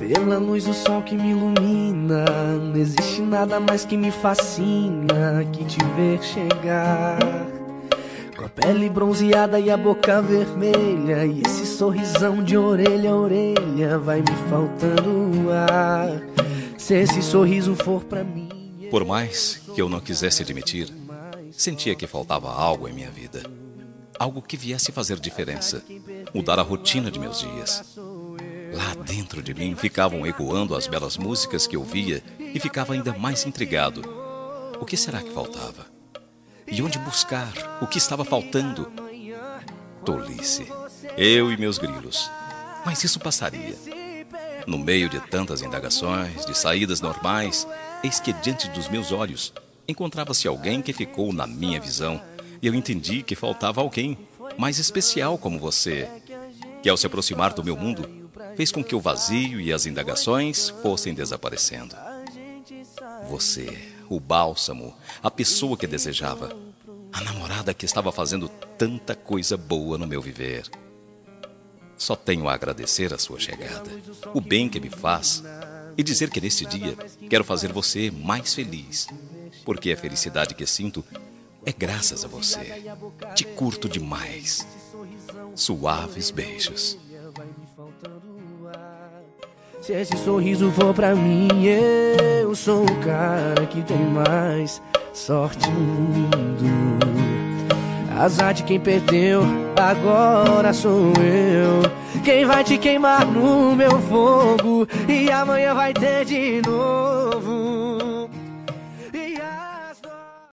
Pela luz do sol que me ilumina, não existe nada mais que me fascina que te ver chegar. Com a pele bronzeada e a boca vermelha, e esse sorrisão de orelha a orelha, vai me faltando ar. Se esse sorriso for pra mim... Por mais que eu não quisesse admitir, sentia que faltava algo em minha vida. Algo que viesse fazer diferença, mudar a rotina de meus dias. Lá dentro de mim ficavam ecoando as belas músicas que eu ouvia e ficava ainda mais intrigado. O que será que faltava? E onde buscar o que estava faltando? Tolice. Eu e meus grilos. Mas isso passaria. No meio de tantas indagações, de saídas normais, eis que diante dos meus olhos encontrava-se alguém que ficou na minha visão. E eu entendi que faltava alguém mais especial como você, que ao se aproximar do meu mundo, fez com que o vazio e as indagações fossem desaparecendo. Você, o bálsamo, a pessoa que desejava, a namorada que estava fazendo tanta coisa boa no meu viver. Só tenho a agradecer a sua chegada, o bem que me faz, e dizer que neste dia quero fazer você mais feliz, porque a felicidade que sinto é graças a você. Te curto demais. Suaves beijos. Se esse sorriso for pra mim, eu sou o cara que tem mais sorte no mundo. Azar de quem perdeu, agora sou eu quem vai te queimar no meu fogo, e amanhã vai ter de novo.